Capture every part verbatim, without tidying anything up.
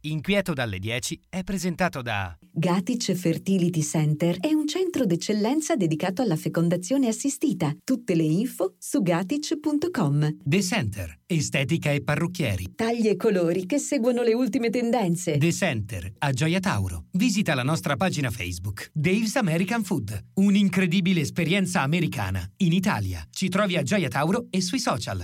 Inquieto dalle dieci è presentato da Gatic Fertility Center è un centro d'eccellenza dedicato alla fecondazione assistita. Tutte le info su gatic punto com. The Center, estetica e parrucchieri. Tagli e colori che seguono le ultime tendenze. The Center, a Gioia Tauro. Visita la nostra pagina Facebook. Dave's American Food, un'incredibile esperienza americana in Italia. Ci trovi a Gioia Tauro e sui social.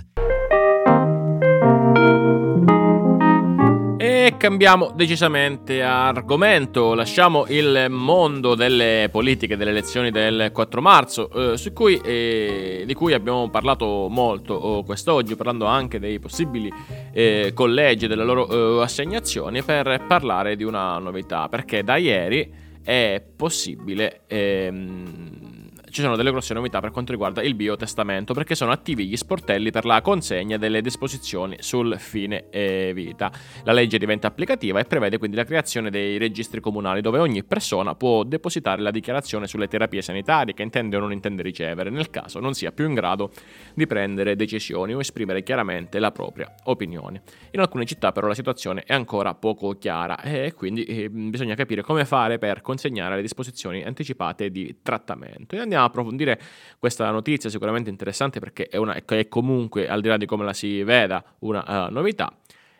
E cambiamo decisamente argomento, lasciamo il mondo delle politiche, delle elezioni del quattro marzo, eh, su cui, eh, di cui abbiamo parlato molto oh, quest'oggi, parlando anche dei possibili eh, collegi e delle loro eh, assegnazioni, per parlare di una novità, perché da ieri è possibile... Ehm, Ci sono delle grosse novità per quanto riguarda il biotestamento, perché sono attivi gli sportelli per la consegna delle disposizioni sul fine vita. La legge diventa applicativa e prevede quindi la creazione dei registri comunali, dove ogni persona può depositare la dichiarazione sulle terapie sanitarie che intende o non intende ricevere, nel caso non sia più in grado di prendere decisioni o esprimere chiaramente la propria opinione. In alcune città però la situazione è ancora poco chiara e quindi eh, bisogna capire come fare per consegnare le disposizioni anticipate di trattamento. E andiamo a approfondire questa notizia, sicuramente interessante, perché è, una, è comunque, al di là di come la si veda, una uh, novità.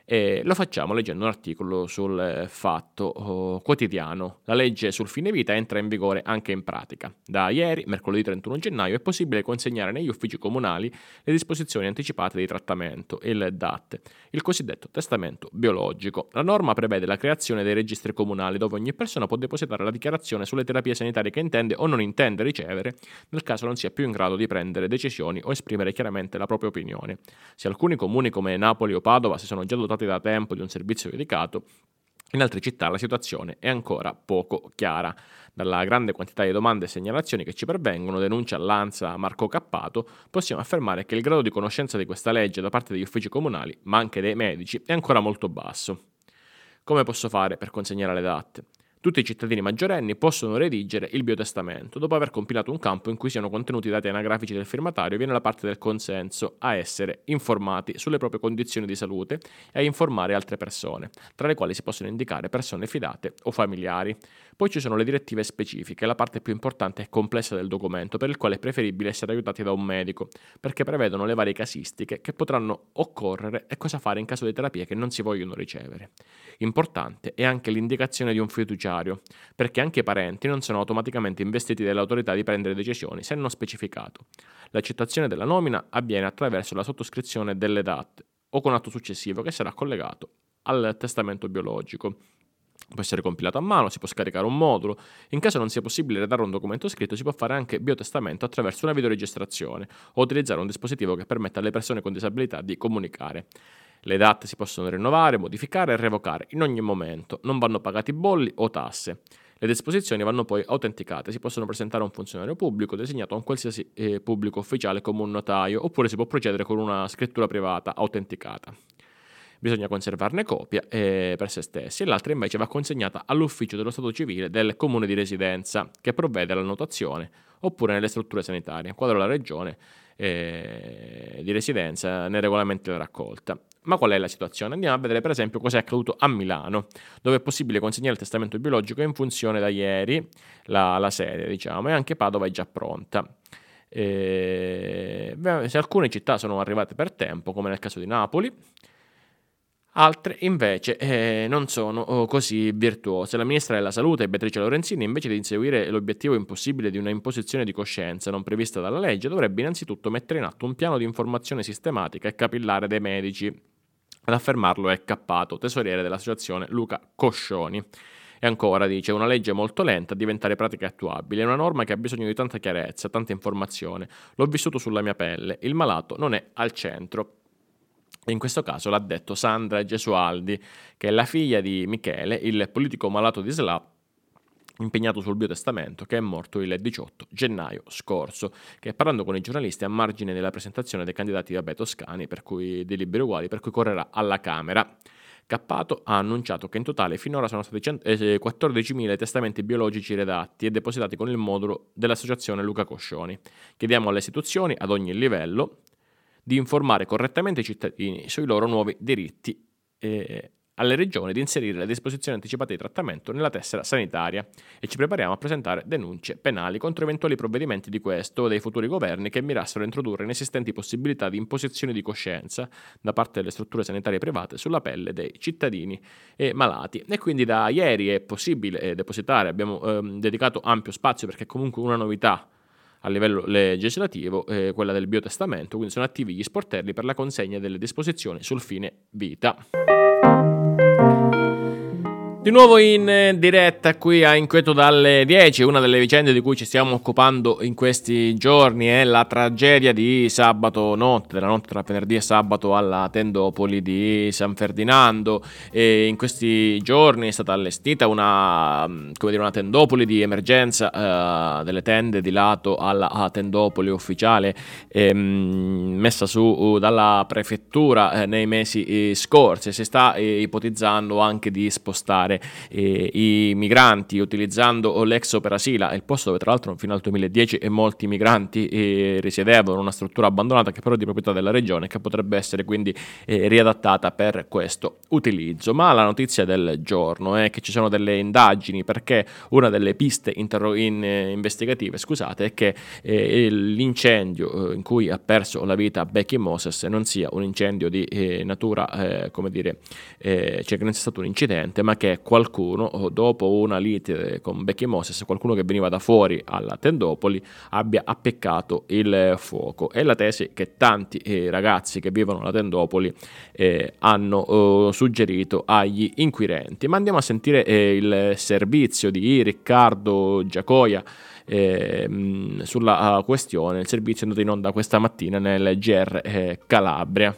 E lo facciamo leggendo un articolo sul eh, Fatto oh, Quotidiano. La legge sul fine vita entra in vigore anche in pratica. Da ieri, mercoledì trentuno gennaio, è possibile consegnare negli uffici comunali le disposizioni anticipate di trattamento, il D A T, il cosiddetto testamento biologico. La norma prevede la creazione dei registri comunali, dove ogni persona può depositare la dichiarazione sulle terapie sanitarie che intende o non intende ricevere, nel caso non sia più in grado di prendere decisioni o esprimere chiaramente la propria opinione. Se alcuni comuni come Napoli o Padova si sono già dotati da tempo di un servizio dedicato, in altre città la situazione è ancora poco chiara. Dalla grande quantità di domande e segnalazioni che ci pervengono, denuncia l'ANSA Marco Cappato, possiamo affermare che il grado di conoscenza di questa legge da parte degli uffici comunali, ma anche dei medici, è ancora molto basso. Come posso fare per consegnare le D A T? Tutti i cittadini maggiorenni possono redigere il biotestamento. Dopo aver compilato un campo in cui siano contenuti i dati anagrafici del firmatario, viene la parte del consenso a essere informati sulle proprie condizioni di salute e a informare altre persone, tra le quali si possono indicare persone fidate o familiari. Poi ci sono le direttive specifiche, la parte più importante e complessa del documento, per il quale è preferibile essere aiutati da un medico, perché prevedono le varie casistiche che potranno occorrere e cosa fare in caso di terapie che non si vogliono ricevere. Importante è anche l'indicazione di un fiduciario, perché anche i parenti non sono automaticamente investiti dall'autorità di prendere decisioni se non specificato. L'accettazione della nomina avviene attraverso la sottoscrizione delle D A T o con atto successivo che sarà collegato al testamento biologico. Può essere compilato a mano, si può scaricare un modulo. In caso non sia possibile redare un documento scritto, si può fare anche biotestamento attraverso una videoregistrazione o utilizzare un dispositivo che permetta alle persone con disabilità di comunicare. Le D A T si possono rinnovare, modificare e revocare in ogni momento, non vanno pagati bolli o tasse. Le disposizioni vanno poi autenticate, si possono presentare a un funzionario pubblico designato a un qualsiasi eh, pubblico ufficiale come un notaio, oppure si può procedere con una scrittura privata autenticata. Bisogna conservarne copia eh, per se stessi, e l'altra invece va consegnata all'ufficio dello Stato civile del comune di residenza, che provvede all'annotazione, oppure nelle strutture sanitarie, quadro la regione eh, di residenza nei regolamenti della raccolta. Ma qual è la situazione? Andiamo a vedere per esempio cosa è accaduto a Milano, dove è possibile consegnare il testamento biologico in funzione da ieri, la, la sede diciamo, e anche Padova è già pronta. E, se alcune città sono arrivate per tempo, come nel caso di Napoli, altre invece eh, non sono oh, così virtuose. La ministra della Salute, Beatrice Lorenzini, invece di inseguire l'obiettivo impossibile di una imposizione di coscienza non prevista dalla legge, dovrebbe innanzitutto mettere in atto un piano di informazione sistematica e capillare dei medici. Ad affermarlo è Cappato, tesoriere dell'associazione Luca Coscioni. E ancora dice: una legge molto lenta a diventare pratica e attuabile, è una norma che ha bisogno di tanta chiarezza, tanta informazione. L'ho vissuto sulla mia pelle, il malato non è al centro. In questo caso l'ha detto Sandra Gesualdi, che è la figlia di Michele, il politico malato di S L A, impegnato sul biotestamento, che è morto il diciotto gennaio scorso, che parlando con i giornalisti a margine della presentazione dei candidati vabbè, toscani, per cui dei liberi uguali, per cui correrà alla Camera. Cappato ha annunciato che in totale finora sono stati quattordicimila testamenti biologici redatti e depositati con il modulo dell'associazione Luca Coscioni. Chiediamo alle istituzioni, ad ogni livello, di informare correttamente i cittadini sui loro nuovi diritti, eh, alle regioni di inserire le disposizioni anticipate di trattamento nella tessera sanitaria e ci prepariamo a presentare denunce penali contro eventuali provvedimenti di questo o dei futuri governi che mirassero a introdurre inesistenti possibilità di imposizione di coscienza da parte delle strutture sanitarie private sulla pelle dei cittadini e malati. E quindi da ieri è possibile depositare, abbiamo ehm, dedicato ampio spazio perché è comunque una novità a livello legislativo, eh, quella del biotestamento, quindi sono attivi gli sportelli per la consegna delle disposizioni sul fine vita. Di nuovo in diretta qui a Inquieto dalle dieci, una delle vicende di cui ci stiamo occupando in questi giorni è la tragedia di sabato notte, della notte tra venerdì e sabato alla tendopoli di San Ferdinando, e in questi giorni è stata allestita una, come dire, una tendopoli di emergenza, eh, delle tende di lato alla tendopoli ufficiale eh, messa su uh, dalla prefettura eh, nei mesi eh, scorsi. Si sta eh, ipotizzando anche di spostare Eh, i migranti utilizzando l'ex Operasila, il posto dove tra l'altro fino al duemiladieci e molti migranti eh, risiedevano, una struttura abbandonata che però è di proprietà della regione, che potrebbe essere quindi eh, riadattata per questo utilizzo. Ma la notizia del giorno è che ci sono delle indagini, perché una delle piste interro- in, eh, investigative scusate è che eh, l'incendio eh, in cui ha perso la vita Becky Moses non sia un incendio di eh, natura eh, come dire eh, cioè che non sia stato un incidente, ma che qualcuno, dopo una lite con Becky Moses, qualcuno che veniva da fuori alla tendopoli, abbia appiccato il fuoco. È la tesi che tanti eh, ragazzi che vivono alla tendopoli eh, hanno eh, suggerito agli inquirenti. Ma andiamo a sentire eh, il servizio di Riccardo Giacoia eh, sulla uh, questione. Il servizio è andato in onda questa mattina nel G R eh, Calabria.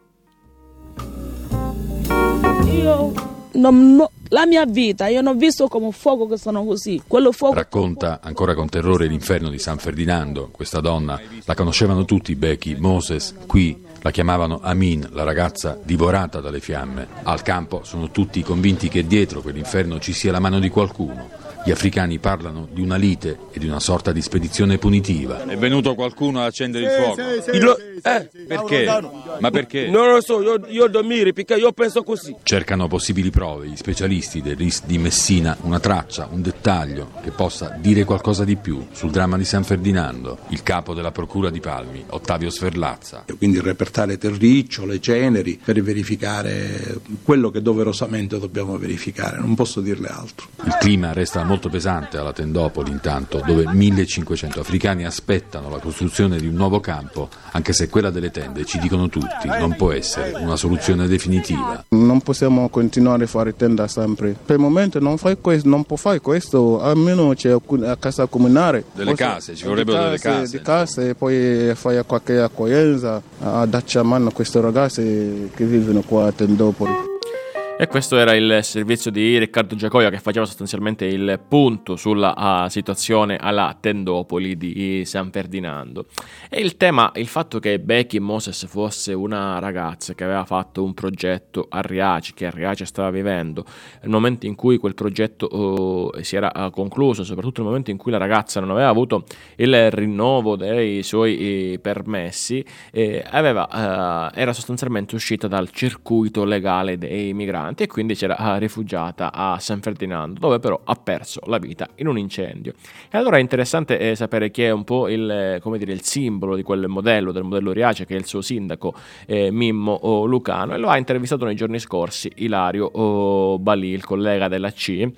Io Non, no, la mia vita, io non ho visto come un fuoco che sono così. Quello fuoco... Racconta ancora con terrore l'inferno di San Ferdinando. Questa donna la conoscevano tutti, Becky Moses. Qui la chiamavano Amin, la ragazza divorata dalle fiamme. Al campo sono tutti convinti che dietro quell'inferno ci sia la mano di qualcuno. Gli africani parlano di una lite e di una sorta di spedizione punitiva. È venuto qualcuno ad accendere il fuoco? Sì, sì, lo... sì, eh, sì, perché? Ma perché? Non lo so, io, io dormire perché io penso così. Cercano possibili prove, gli specialisti del R I S di Messina, una traccia, un dettaglio che possa dire qualcosa di più sul dramma di San Ferdinando. Il capo della procura di Palmi, Ottavio Sferlazza. Quindi il repertare terriccio, le ceneri, per verificare quello che doverosamente dobbiamo verificare, non posso dirle altro. Il clima resta molto pesante alla tendopoli intanto, dove millecinquecento africani aspettano la costruzione di un nuovo campo, anche se quella delle tende, ci dicono tutti, non può essere una soluzione definitiva. Non possiamo continuare a fare tenda sempre. Per il momento non, fai questo, non può fare questo, almeno c'è a casa comunale. Delle case, ci vorrebbero delle case. Di case e poi fare qualche accoglienza, a darci a mano a queste ragazze che vivono qua a tendopoli. E questo era il servizio di Riccardo Giacoia, che faceva sostanzialmente il punto sulla uh, situazione alla tendopoli di San Ferdinando. E il tema, il fatto che Becky Moses fosse una ragazza che aveva fatto un progetto a Riace, che a Riace stava vivendo, nel momento in cui quel progetto uh, si era uh, concluso, soprattutto nel momento in cui la ragazza non aveva avuto il rinnovo dei suoi eh, permessi, eh, aveva, uh, era sostanzialmente uscita dal circuito legale dei migranti, e quindi si era rifugiata a San Ferdinando, dove però ha perso la vita in un incendio. E allora è interessante eh, sapere chi è un po' il, come dire, il simbolo di quel modello, del modello Riace, che è il suo sindaco eh, Mimmo oh, Lucano, e lo ha intervistato nei giorni scorsi Ilario oh, Balì, il collega della C. E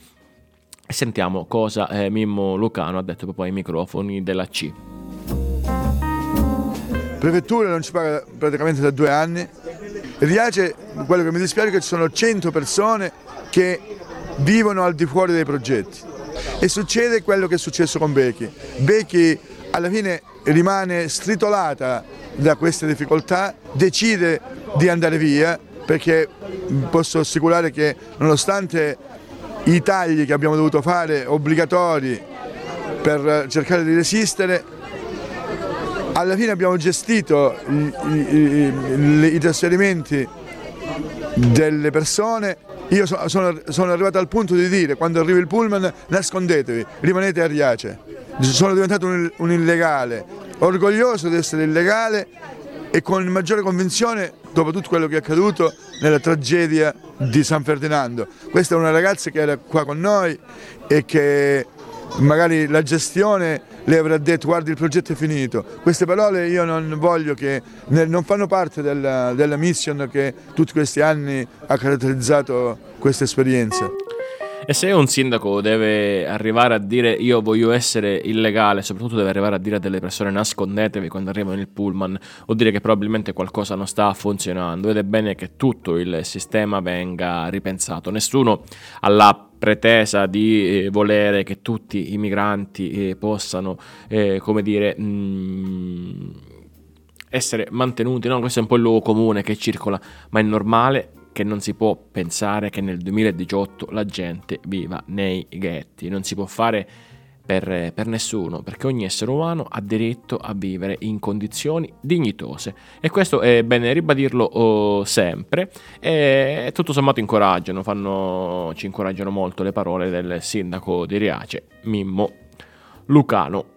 sentiamo cosa eh, Mimmo Lucano ha detto proprio ai microfoni della C. Prefettura non ci paga praticamente da due anni. Riace, quello che mi dispiace è che ci sono cento persone che vivono al di fuori dei progetti, e succede quello che è successo con Becky. Becky alla fine rimane stritolata da queste difficoltà, decide di andare via, perché posso assicurare che nonostante i tagli che abbiamo dovuto fare obbligatori per cercare di resistere, alla fine abbiamo gestito i, i, i, i trasferimenti delle persone. Io so, sono, sono arrivato al punto di dire, quando arriva il pullman, nascondetevi, rimanete a Riace. Sono diventato un, un illegale, orgoglioso di essere illegale, e con maggiore convinzione, dopo tutto quello che è accaduto, nella tragedia di San Ferdinando. Questa è una ragazza che era qua con noi e che magari la gestione le avrà detto guardi il progetto è finito. Queste parole io non voglio che, non fanno parte della, della mission che tutti questi anni ha caratterizzato questa esperienza. E se un sindaco deve arrivare a dire io voglio essere illegale, soprattutto deve arrivare a dire a delle persone nascondetevi quando arrivano nel pullman, vuol dire che probabilmente qualcosa non sta funzionando ed è bene che tutto il sistema venga ripensato. Nessuno ha la pretesa di eh, volere che tutti i migranti eh, possano, eh, come dire, mh, essere mantenuti, no? Questo è un po' il luogo comune che circola, ma è normale che non si può pensare che nel duemiladiciotto la gente viva nei ghetti, non si può fare per, per nessuno, perché ogni essere umano ha diritto a vivere in condizioni dignitose e questo è bene ribadirlo oh, sempre e tutto sommato incoraggiano, fanno, ci incoraggiano molto le parole del sindaco di Riace, Mimmo Lucano.